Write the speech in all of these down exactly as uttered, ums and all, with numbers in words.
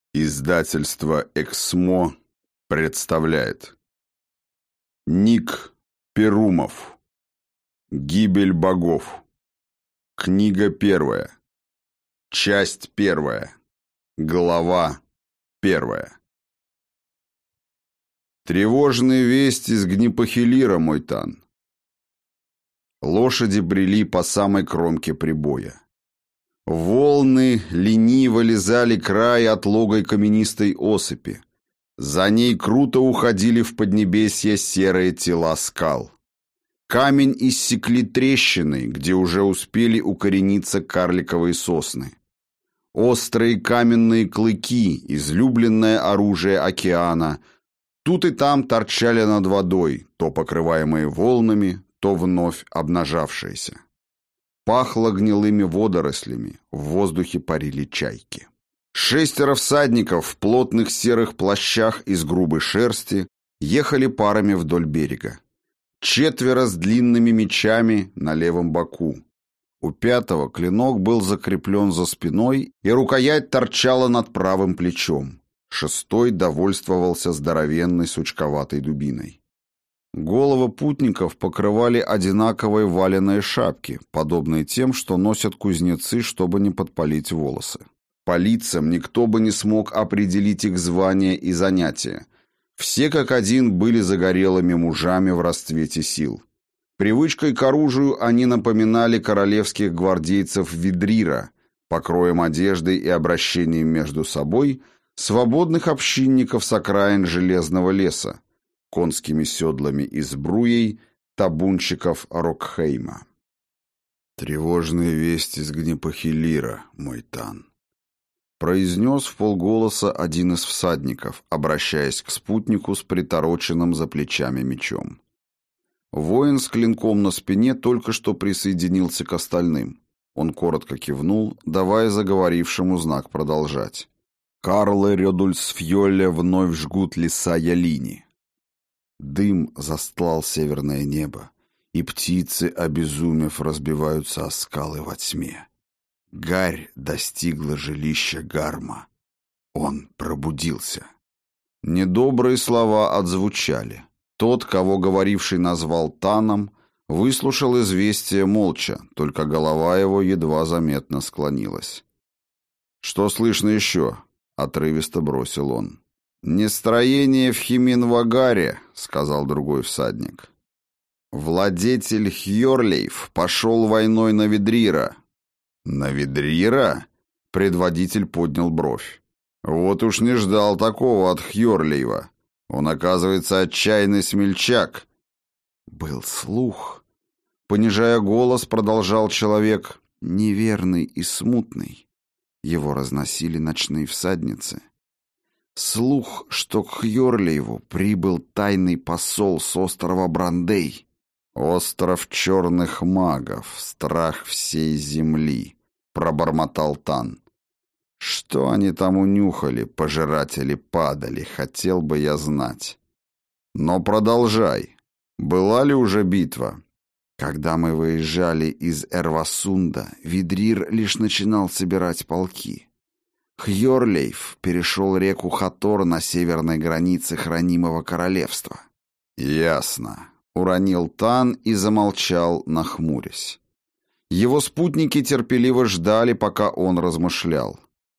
Издательство «Эксмо» представляет Ник Перумов. Гибель богов. Книга первая. Часть первая. Глава первая. Тревожные вести из Гнипохилира, мой тан. Лошади брели по самой кромке прибоя. Волны лениво лизали край отлогой каменистой осыпи. За ней круто уходили в поднебесье серые тела скал. Камень иссекли трещины, где уже успели укорениться карликовые сосны. Острые каменные клыки, излюбленное оружие океана, тут и там торчали над водой, то покрываемые волнами, то вновь обнажавшиеся. Пахло гнилыми водорослями, в воздухе парили чайки. Шестеро всадников в плотных серых плащах из грубой шерсти ехали парами вдоль берега. Четверо с длинными мечами на левом боку. У пятого клинок был закреплен за спиной, и рукоять торчала над правым плечом. Шестой довольствовался здоровенной сучковатой дубиной. Головы путников покрывали одинаковые валеные шапки, подобные тем, что носят кузнецы, чтобы не подпалить волосы. По лицам никто бы не смог определить их звание и занятия. Все как один были загорелыми мужами в расцвете сил. Привычкой к оружию они напоминали королевских гвардейцев Видрира, покроем одежды и обращением между собой свободных общинников с окраин Железного леса, конскими седлами и сбруей табунщиков Рокхейма. «Тревожные вести с Гнипохилира, мой тан», — произнес вполголоса один из всадников, обращаясь к спутнику с притороченным за плечами мечом. Воин с клинком на спине только что присоединился к остальным. Он коротко кивнул, давая заговорившему знак продолжать. «Карле Рёдульсфьолле вновь жгут леса Ялини. Дым застлал северное небо, и птицы, обезумев, разбиваются о скалы во тьме. Гарь достигла жилища Гарма. Он пробудился». Недобрые слова отзвучали. Тот, кого говоривший назвал Таном, выслушал известие молча, только голова его едва заметно склонилась. «Что слышно еще?» — отрывисто бросил он. «Нестроение в Химин-Вагаре», — сказал другой всадник. «Владетель Хьорлейв пошел войной на Видрира». «На Видрира?» — предводитель поднял бровь. «Вот уж не ждал такого от Хьорлейва. Он, оказывается, отчаянный смельчак». «Был слух», — понижая голос, продолжал человек, — «неверный и смутный. Его разносили ночные всадницы. Слух, что к Хьорлейву прибыл тайный посол с острова Брандей. «Остров черных магов, страх всей земли», — пробормотал Тан. «Что они там унюхали, пожиратели падали, хотел бы я знать. Но продолжай. Была ли уже битва?» «Когда мы выезжали из Эрвасунда, Видрир лишь начинал собирать полки. Хьорлейв перешел реку Хатор на северной границе хранимого королевства». «Ясно», — уронил Тан и замолчал, нахмурясь. Его спутники терпеливо ждали, пока он размышлял.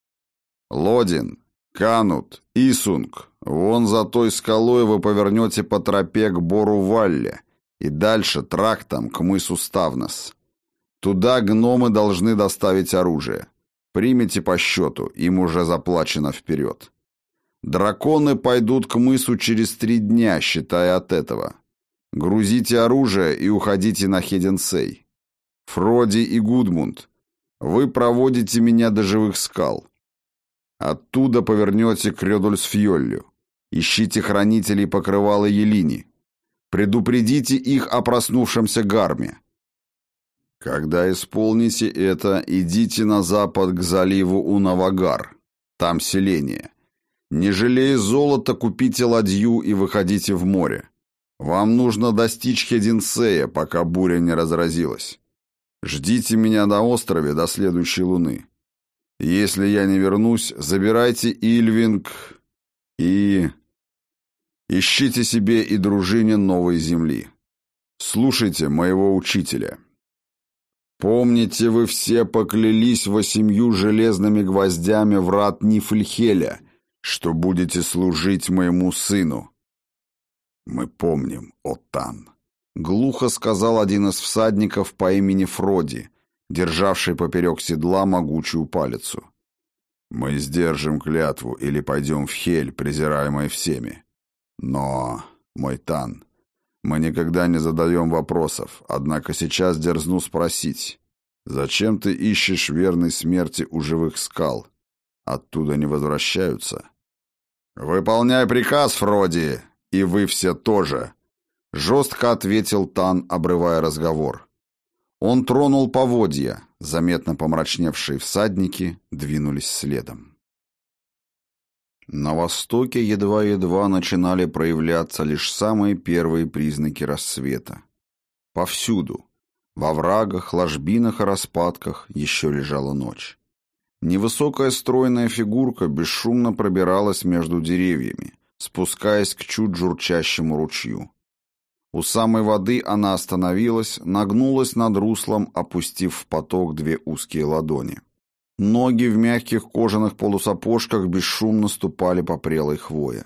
«Лодин, Канут, Исунг, вон за той скалой вы повернете по тропе к Бору-Валле и дальше трактом к мысу Ставнос. Туда гномы должны доставить оружие. Примите по счету, им уже заплачено вперед. Драконы пойдут к мысу через три дня, считая от этого. Грузите оружие и уходите на Хеденсей. Фроди и Гудмунд, вы проводите меня до живых скал. Оттуда повернете к Рёдульсфьоллю. Ищите хранителей покрывала Ялини. Предупредите их о проснувшемся Гарме. Когда исполните это, идите на запад к заливу Унавагар. Там селение. Не жалея золота, купите ладью и выходите в море. Вам нужно достичь Хеденсея, пока буря не разразилась. Ждите меня на острове до следующей луны. Если я не вернусь, забирайте Ильвинг и... ищите себе и дружине новой земли. Слушайте моего учителя. Помните, вы все поклялись восемью железными гвоздями врат Нифльхеля, что будете служить моему сыну. Мы помним, Оттан. Глухо сказал один из всадников по имени Фроди, державший поперек седла могучую палицу. Мы сдержим клятву или пойдем в Хель, презираемой всеми. Но, мой Тан, мы никогда не задаем вопросов, однако сейчас дерзну спросить, зачем ты ищешь верной смерти у живых скал? Оттуда не возвращаются. «Выполняй приказ, Фроди, и вы все тоже», — жестко ответил Тан, обрывая разговор. Он тронул поводья, заметно помрачневшие всадники двинулись следом. На востоке едва-едва начинали проявляться лишь самые первые признаки рассвета. Повсюду, во врагах, ложбинах и распадках, еще лежала ночь. Невысокая стройная фигурка бесшумно пробиралась между деревьями, спускаясь к чуть журчащему ручью. У самой воды она остановилась, нагнулась над руслом, опустив в поток две узкие ладони. Ноги в мягких кожаных полусапожках бесшумно ступали по прелой хвое.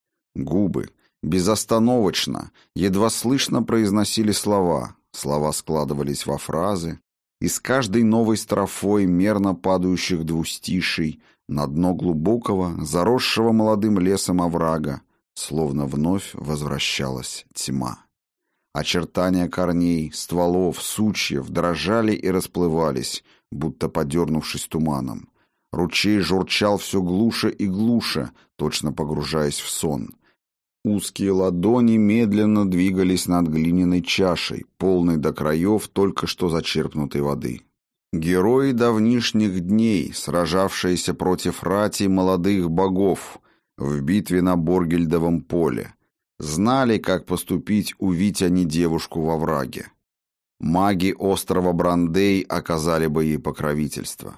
Губы безостановочно, едва слышно произносили слова, слова складывались во фразы, и с каждой новой строфой мерно падающих двустиший на дно глубокого, заросшего молодым лесом оврага, словно вновь возвращалась тьма. Очертания корней, стволов, сучьев дрожали и расплывались, будто подернувшись туманом. Ручей журчал все глуше и глуше, точно погружаясь в сон. Узкие ладони медленно двигались над глиняной чашей, полной до краев только что зачерпнутой воды. Герои давнишних дней, сражавшиеся против рати молодых богов в битве на Боргельдовом поле, знали, как поступить, увидь они девушку во враге. Маги острова Брандей оказали бы ей покровительство.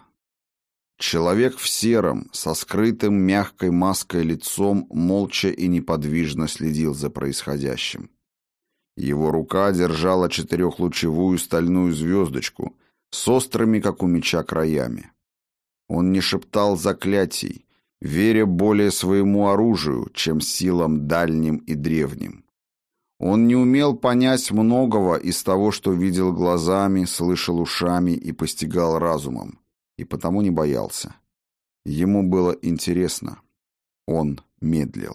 Человек в сером, со скрытым мягкой маской лицом, молча и неподвижно следил за происходящим. Его рука держала четырехлучевую стальную звездочку с острыми, как у меча, краями. Он не шептал заклятий, веря более своему оружию, чем силам дальним и древним. Он не умел понять многого из того, что видел глазами, слышал ушами и постигал разумом, и потому не боялся. Ему было интересно. Он медлил.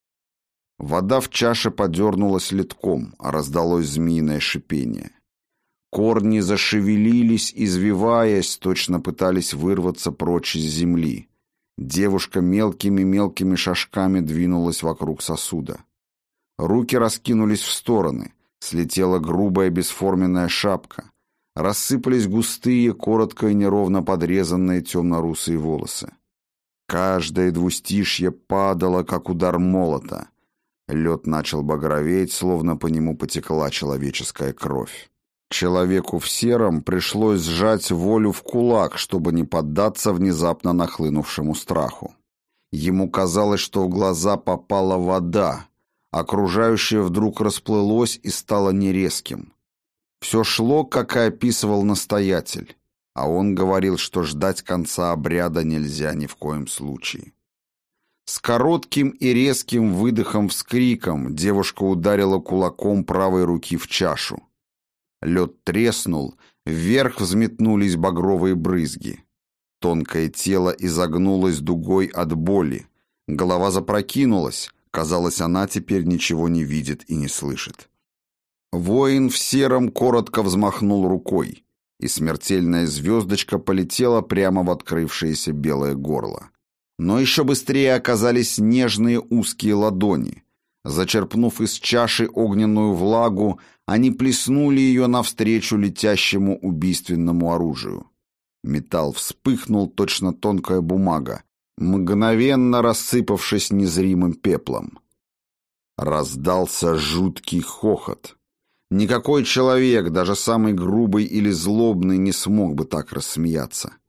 Вода в чаше подернулась ледком, а раздалось змеиное шипение. Корни зашевелились, извиваясь, точно пытались вырваться прочь из земли. Девушка мелкими-мелкими шажками двинулась вокруг сосуда. Руки раскинулись в стороны, слетела грубая бесформенная шапка, рассыпались густые, коротко и неровно подрезанные темно-русые волосы. Каждое двустишье падало, как удар молота. Лед начал багроветь, словно по нему потекла человеческая кровь. Человеку в сером пришлось сжать волю в кулак, чтобы не поддаться внезапно нахлынувшему страху. Ему казалось, что в глаза попала вода, окружающее вдруг расплылось и стало нерезким. Все шло, как и описывал настоятель, а он говорил, что ждать конца обряда нельзя ни в коем случае. С коротким и резким выдохом-вскриком девушка ударила кулаком правой руки в чашу. Лед треснул, вверх взметнулись багровые брызги. Тонкое тело изогнулось дугой от боли, голова запрокинулась, казалось, она теперь ничего не видит и не слышит. Воин в сером коротко взмахнул рукой, и смертельная звездочка полетела прямо в открывшееся белое горло. Но еще быстрее оказались нежные узкие ладони. Зачерпнув из чаши огненную влагу, они плеснули ее навстречу летящему убийственному оружию. Металл вспыхнул, точно тонкая бумага, мгновенно рассыпавшись незримым пеплом. Раздался жуткий хохот. Никакой человек, даже самый грубый или злобный, не смог бы так рассмеяться.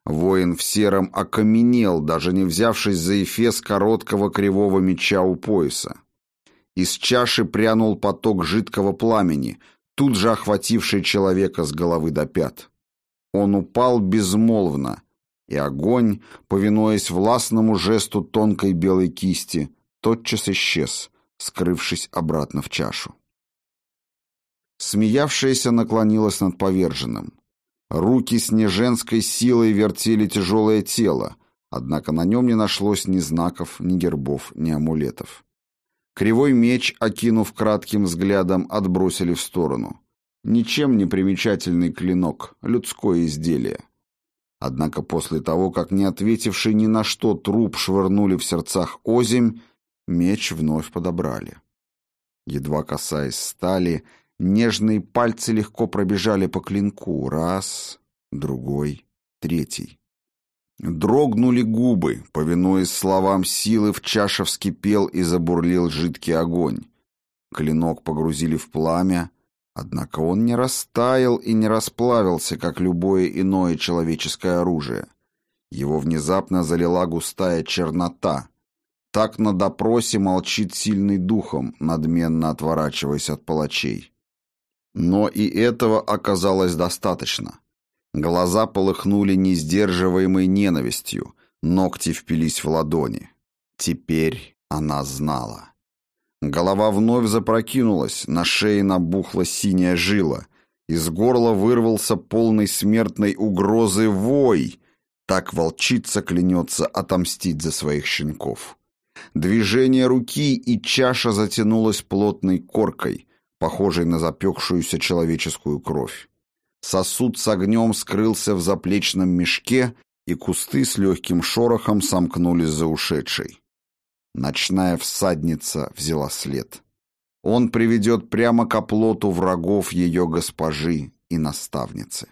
Воин в сером окаменел, даже не взявшись за эфес короткого кривого меча у пояса. Из чаши прянул поток жидкого пламени, тут же охвативший человека с головы до пят. Он упал безмолвно, и огонь, повинуясь властному жесту тонкой белой кисти, тотчас исчез, скрывшись обратно в чашу. Смеявшаяся наклонилась над поверженным. Руки с неженской силой вертели тяжелое тело, однако на нем не нашлось ни знаков, ни гербов, ни амулетов. Кривой меч, окинув кратким взглядом, отбросили в сторону. Ничем не примечательный клинок, людское изделие. Однако после того, как не ответивший ни на что труп швырнули в сердцах озимь, меч вновь подобрали. Едва касаясь стали, нежные пальцы легко пробежали по клинку. Раз, другой, третий. Дрогнули губы, повинуясь словам силы, в чаше вскипел и забурлил жидкий огонь. Клинок погрузили в пламя, однако он не растаял и не расплавился, как любое иное человеческое оружие. Его внезапно залила густая чернота. Так на допросе молчит сильный духом, надменно отворачиваясь от палачей. Но и этого оказалось достаточно. Глаза полыхнули несдерживаемой ненавистью, ногти впились в ладони. Теперь она знала. Голова вновь запрокинулась, на шее набухла синяя жила. Из горла вырвался полный смертной угрозы вой. Так волчица клянется отомстить за своих щенков. Движение руки, и чаша затянулась плотной коркой, похожей на запекшуюся человеческую кровь. Сосуд с огнем скрылся в заплечном мешке, и кусты с легким шорохом сомкнулись за ушедшей. Ночная всадница взяла след. Он приведет прямо к оплоту врагов ее госпожи и наставницы.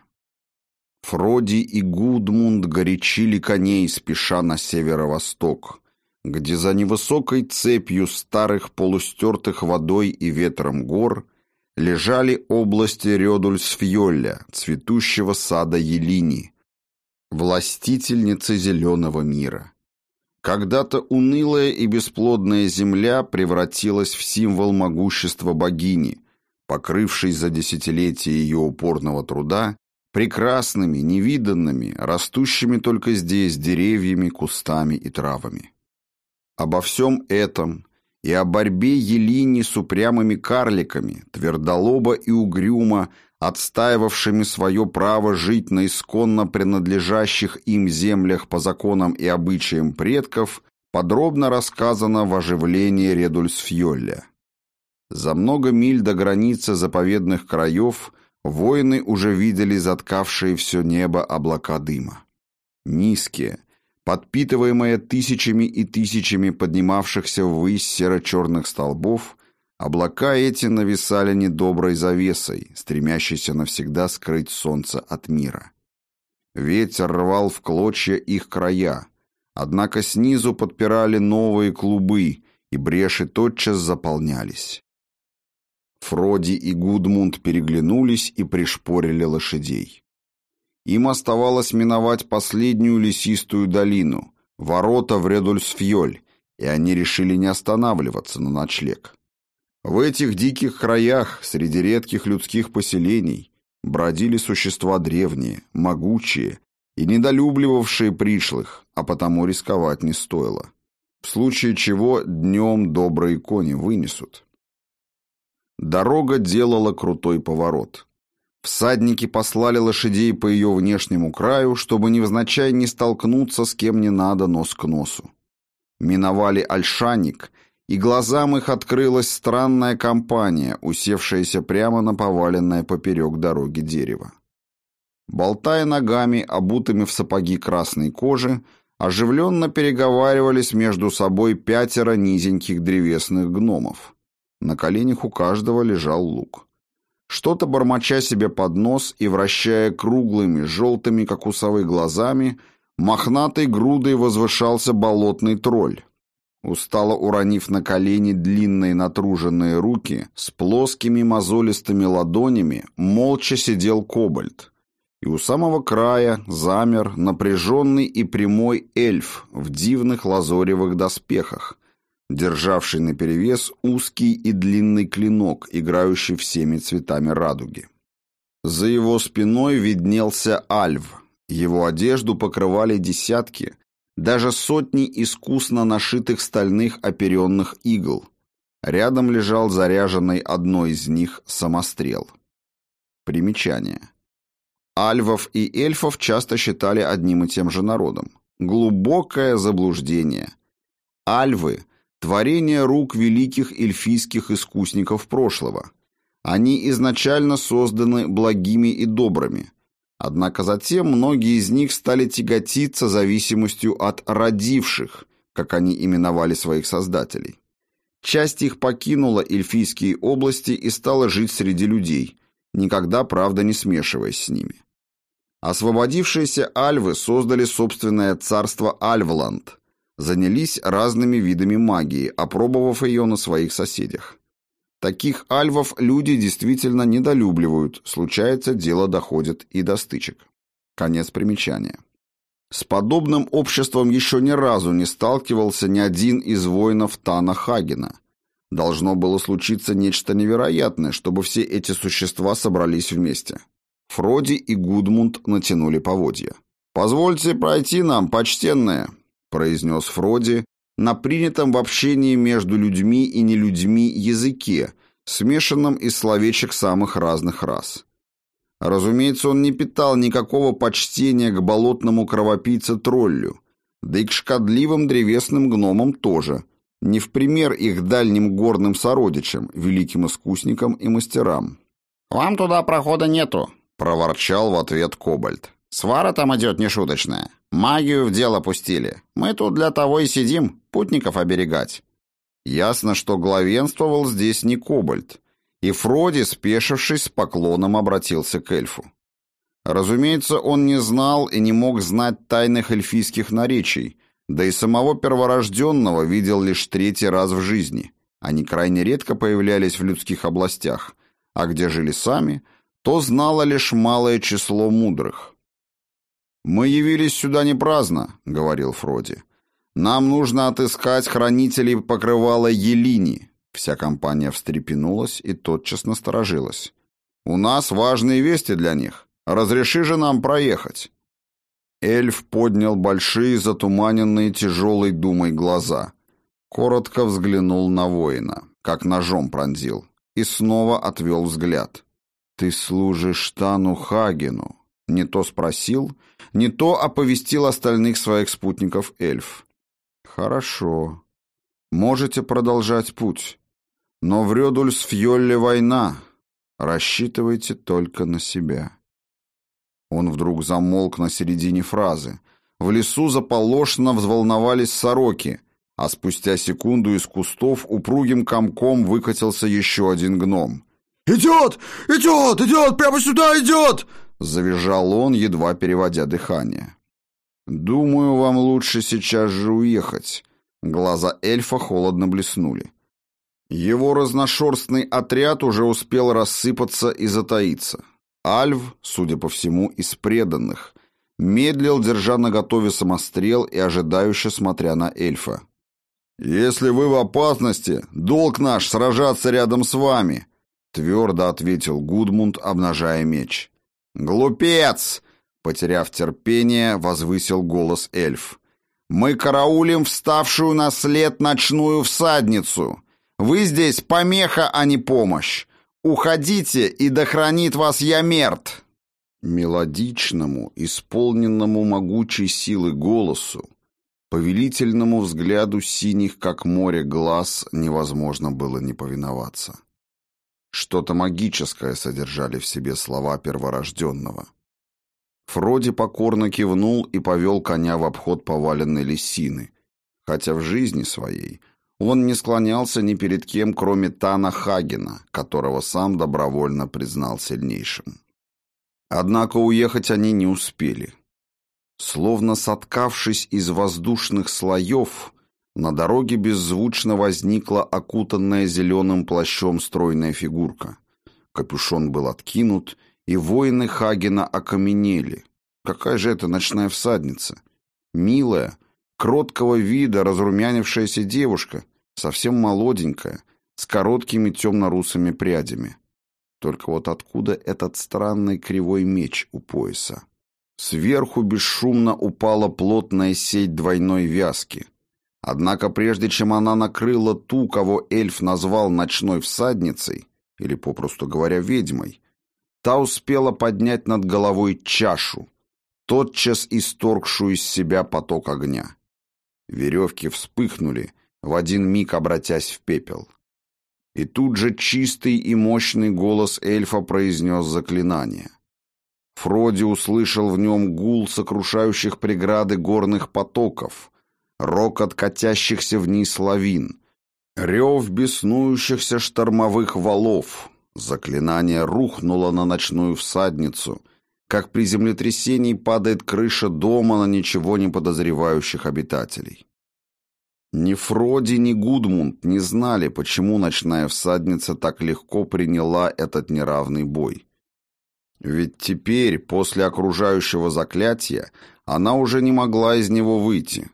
Фроди и Гудмунд горячили коней, спеша на северо-восток, где за невысокой цепью старых полустертых водой и ветром гор лежали области Рёдульсфьёлля, цветущего сада Елини, властительницы зеленого мира. Когда-то унылая и бесплодная земля превратилась в символ могущества богини, покрывшей за десятилетия ее упорного труда прекрасными, невиданными, растущими только здесь деревьями, кустами и травами. Обо всем этом и о борьбе Елини с упрямыми карликами, твердолобо и угрюмо, отстаивавшими свое право жить на исконно принадлежащих им землях по законам и обычаям предков, подробно рассказано в оживлении Редульсфьёлля. За много миль до границы заповедных краев воины уже видели заткавшие все небо облака дыма. Низкие, подпитываемые тысячами и тысячами поднимавшихся ввысь серо-черных столбов, облака эти нависали недоброй завесой, стремящейся навсегда скрыть солнце от мира. Ветер рвал в клочья их края, однако снизу подпирали новые клубы, и бреши тотчас заполнялись. Фроди и Гудмунд переглянулись и пришпорили лошадей. Им оставалось миновать последнюю лесистую долину, ворота в Редульсфьёль, и они решили не останавливаться на ночлег. В этих диких краях, среди редких людских поселений, бродили существа древние, могучие и недолюбливавшие пришлых, а потому рисковать не стоило. В случае чего днем добрые кони вынесут. Дорога делала крутой поворот. Всадники послали лошадей по ее внешнему краю, чтобы невзначай не столкнуться с кем не надо нос к носу. Миновали Ольшаник, и глазам их открылась странная компания, усевшаяся прямо на поваленное поперек дороги дерево. Болтая ногами, обутыми в сапоги красной кожи, оживленно переговаривались между собой пятеро низеньких древесных гномов. На коленях у каждого лежал лук. Что-то бормоча себе под нос и вращая круглыми, желтыми, как у совы, глазами, мохнатой грудой возвышался болотный тролль. Устало уронив на колени длинные натруженные руки, с плоскими мозолистыми ладонями молча сидел кобальд. И у самого края замер напряженный и прямой эльф в дивных лазоревых доспехах, державший наперевес узкий и длинный клинок, играющий всеми цветами радуги. За его спиной виднелся Альв. Его одежду покрывали десятки, даже сотни искусно нашитых стальных оперенных игл. Рядом лежал заряженный одной из них самострел. Примечание. Альвов и эльфов часто считали одним и тем же народом. Глубокое заблуждение. Альвы – творение рук великих эльфийских искусников прошлого. Они изначально созданы благими и добрыми. Однако затем многие из них стали тяготиться зависимостью от родивших, как они именовали своих создателей. Часть их покинула эльфийские области и стала жить среди людей, никогда, правда, не смешиваясь с ними. Освободившиеся альвы создали собственное царство Альвланд, занялись разными видами магии, опробовав ее на своих соседях. Таких альвов люди действительно недолюбливают, случается, дело доходит и до стычек. Конец примечания. С подобным обществом еще ни разу не сталкивался ни один из воинов Тана Хагена. Должно было случиться нечто невероятное, чтобы все эти существа собрались вместе. Фроди и Гудмунд натянули поводья. «Позвольте пройти нам, почтенные», — произнес Фроди на принятом в общении между людьми и нелюдьми языке, смешанном из словечек самых разных рас. Разумеется, он не питал никакого почтения к болотному кровопийце-троллю, да и к шкодливым древесным гномам тоже, не в пример их дальним горным сородичам, великим искусникам и мастерам. «Вам туда прохода нету», — проворчал в ответ Кобальд. «Свара там идет нешуточная. Магию в дело пустили. Мы тут для того и сидим, путников оберегать». Ясно, что главенствовал здесь не Кобальд, и Фроди, спешившись, с поклоном обратился к эльфу. Разумеется, он не знал и не мог знать тайных эльфийских наречий, да и самого перворожденного видел лишь третий раз в жизни. Они крайне редко появлялись в людских областях, а где жили сами, то знало лишь малое число мудрых. «Мы явились сюда не праздно», — говорил Фроди. «Нам нужно отыскать хранителей покрывала Елини». Вся компания встрепенулась и тотчас насторожилась. «У нас важные вести для них. Разреши же нам проехать». Эльф поднял большие, затуманенные тяжелой думой глаза, коротко взглянул на воина, как ножом пронзил, и снова отвел взгляд. «Ты служишь Тану Хагену?» Не то спросил, не то оповестил остальных своих спутников эльф. «Хорошо. Можете продолжать путь. Но в Рёдульсфьёлле война. Рассчитывайте только на себя». Он вдруг замолк на середине фразы. В лесу заполошно взволновались сороки, а спустя секунду из кустов упругим комком выкатился еще один гном. «Идет! Идет! Идет! Прямо сюда идет!» — завизжал он, едва переводя дыхание. «Думаю, вам лучше сейчас же уехать». Глаза эльфа холодно блеснули. Его разношерстный отряд уже успел рассыпаться и затаиться. Альв, судя по всему, из преданных, медлил, держа наготове самострел и ожидающе смотря на эльфа. «Если вы в опасности, долг наш сражаться рядом с вами», — твердо ответил Гудмунд, обнажая меч. «Глупец!» — потеряв терпение, возвысил голос эльф. «Мы караулим вставшую на след ночную всадницу. Вы здесь помеха, а не помощь. Уходите, и да хранит вас Ямерт!» Мелодичному, исполненному могучей силы голосу, повелительному взгляду синих, как море, глаз невозможно было не повиноваться. Что-то магическое содержали в себе слова перворожденного. Фроди покорно кивнул и повел коня в обход поваленной лисины, хотя в жизни своей он не склонялся ни перед кем, кроме Тана Хагена, которого сам добровольно признал сильнейшим. Однако уехать они не успели. Словно соткавшись из воздушных слоев, на дороге беззвучно возникла окутанная зеленым плащом стройная фигурка. Капюшон был откинут, и воины Хагена окаменели. Какая же это ночная всадница? Милая, кроткого вида, разрумянившаяся девушка, совсем молоденькая, с короткими темно-русыми прядями. Только вот откуда этот странный кривой меч у пояса? Сверху бесшумно упала плотная сеть двойной вязки. Однако прежде чем она накрыла ту, кого эльф назвал ночной всадницей, или, попросту говоря, ведьмой, та успела поднять над головой чашу, тотчас исторгшую из себя поток огня. Веревки вспыхнули, в один миг обратясь в пепел. И тут же чистый и мощный голос эльфа произнес заклинание. Фроди услышал в нем гул сокрушающих преграды горных потоков, рокот катящихся вниз лавин, рев беснующихся штормовых валов. Заклинание рухнуло на ночную всадницу, как при землетрясении падает крыша дома на ничего не подозревающих обитателей. Ни Фроди, ни Гудмунд не знали, почему ночная всадница так легко приняла этот неравный бой. Ведь теперь, после окружающего заклятия, она уже не могла из него выйти.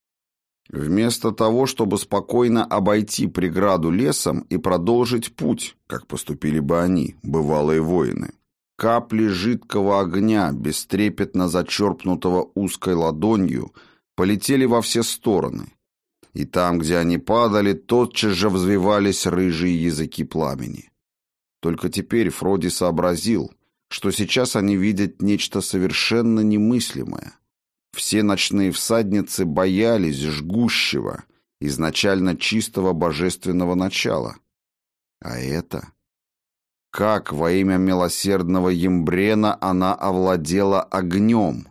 Вместо того, чтобы спокойно обойти преграду лесом и продолжить путь, как поступили бы они, бывалые воины, капли жидкого огня, бестрепетно зачерпнутого узкой ладонью, полетели во все стороны. И там, где они падали, тотчас же взвивались рыжие языки пламени. Только теперь Фроди сообразил, что сейчас они видят нечто совершенно немыслимое. Все ночные всадницы боялись жгущего, изначально чистого божественного начала. А это... Как во имя милосердного Ембрена она овладела огнем?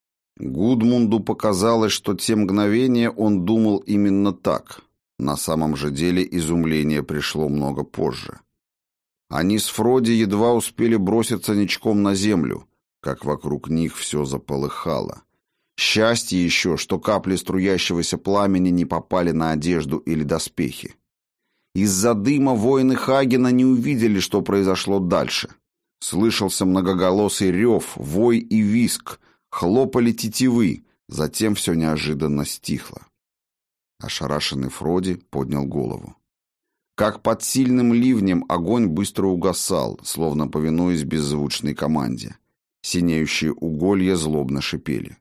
Гудмунду показалось, что те мгновения он думал именно так. На самом же деле изумление пришло много позже. Они с Фроди едва успели броситься ничком на землю, как вокруг них все заполыхало. Счастье еще, что капли струящегося пламени не попали на одежду или доспехи. Из-за дыма воины Хагена не увидели, что произошло дальше. Слышался многоголосый рев, вой и визг, хлопали тетивы, затем все неожиданно стихло. Ошарашенный Фроди поднял голову. Как под сильным ливнем огонь быстро угасал, словно повинуясь беззвучной команде. Синеющие уголья злобно шипели.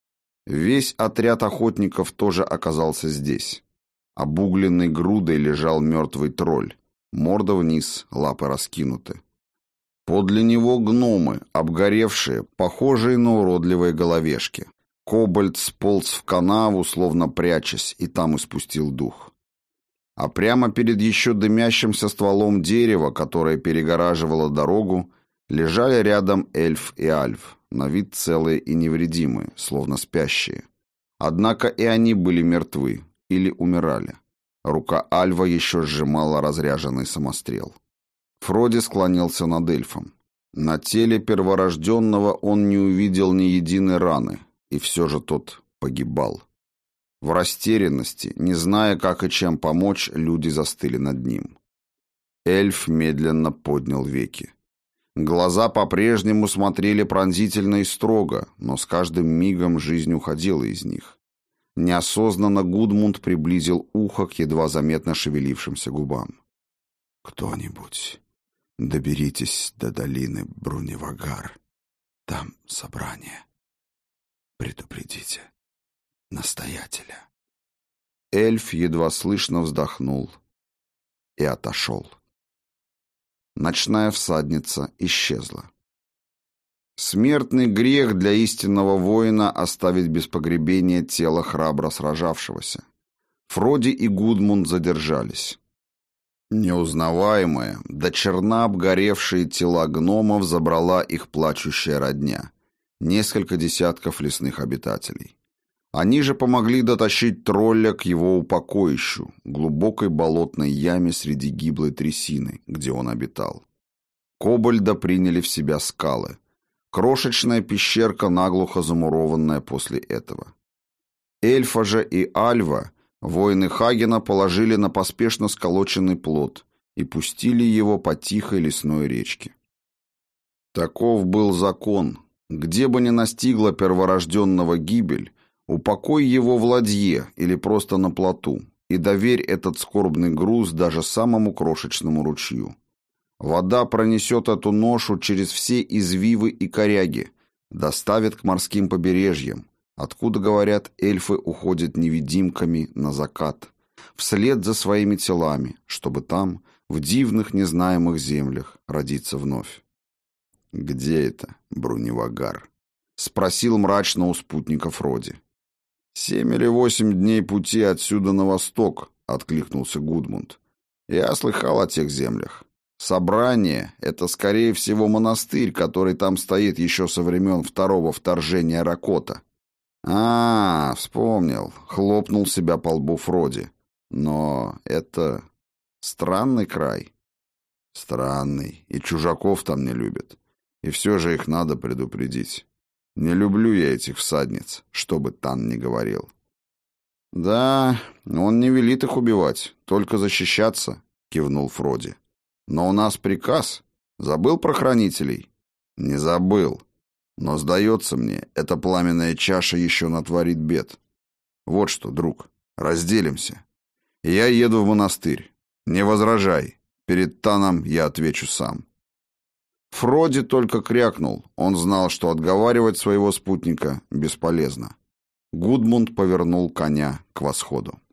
Весь отряд охотников тоже оказался здесь. Обугленной грудой лежал мертвый тролль, морда вниз, лапы раскинуты. Подле него гномы, обгоревшие, похожие на уродливые головешки. Кобальд сполз в канаву, словно прячась, и там испустил дух. А прямо перед еще дымящимся стволом дерева, которое перегораживало дорогу, лежали рядом эльф и альв, на вид целые и невредимые, словно спящие. Однако и они были мертвы или умирали. Рука альва еще сжимала разряженный самострел. Фроди склонился над эльфом. На теле перворожденного он не увидел ни единой раны, и все же тот погибал. В растерянности, не зная, как и чем помочь, люди застыли над ним. Эльф медленно поднял веки. Глаза по-прежнему смотрели пронзительно и строго, но с каждым мигом жизнь уходила из них. Неосознанно Гудмунд приблизил ухо к едва заметно шевелившимся губам. «Кто-нибудь, доберитесь до долины Бруневагар. Там собрание. Предупредите настоятеля». Эльф едва слышно вздохнул и отошел. Ночная всадница исчезла. Смертный грех для истинного воина оставить без погребения тело храбро сражавшегося. Фроди и Гудмунд задержались. Неузнаваемые, до черна обгоревшие тела гномов забрала их плачущая родня. Несколько десятков лесных обитателей. Они же помогли дотащить тролля к его упокоищу, глубокой болотной яме среди гиблой трясины, где он обитал. Кобальда приняли в себя скалы. Крошечная пещерка, наглухо замурованная после этого. Эльфа же и альва воины Хагена положили на поспешно сколоченный плот и пустили его по тихой лесной речке. Таков был закон. Где бы ни настигла перворожденного гибель, упокой его в ладье или просто на плоту, и доверь этот скорбный груз даже самому крошечному ручью. Вода пронесет эту ношу через все извивы и коряги, доставит к морским побережьям, откуда, говорят, эльфы уходят невидимками на закат, вслед за своими телами, чтобы там, в дивных незнаемых землях, родиться вновь. «Где это, Брунивагар?» — спросил мрачно у спутника Фроди. «Семь или восемь дней пути отсюда на восток», — откликнулся Гудмунд. «Я слыхал о тех землях. Собрание — это, скорее всего, монастырь, который там стоит еще со времен второго вторжения Ракота». «А, вспомнил», — хлопнул себя по лбу Фроди. «Но это странный край». «Странный, и чужаков там не любят. И все же их надо предупредить. Не люблю я этих всадниц, что бы Тан ни говорил». «Да, он не велит их убивать, только защищаться», — кивнул Фроди. «Но у нас приказ. Забыл про хранителей?» «Не забыл. Но, сдается мне, эта пламенная чаша еще натворит бед. Вот что, друг, разделимся. Я еду в монастырь. Не возражай. Перед Таном я отвечу сам». Фроди только крякнул. Он знал, что отговаривать своего спутника бесполезно. Гудмунд повернул коня к восходу.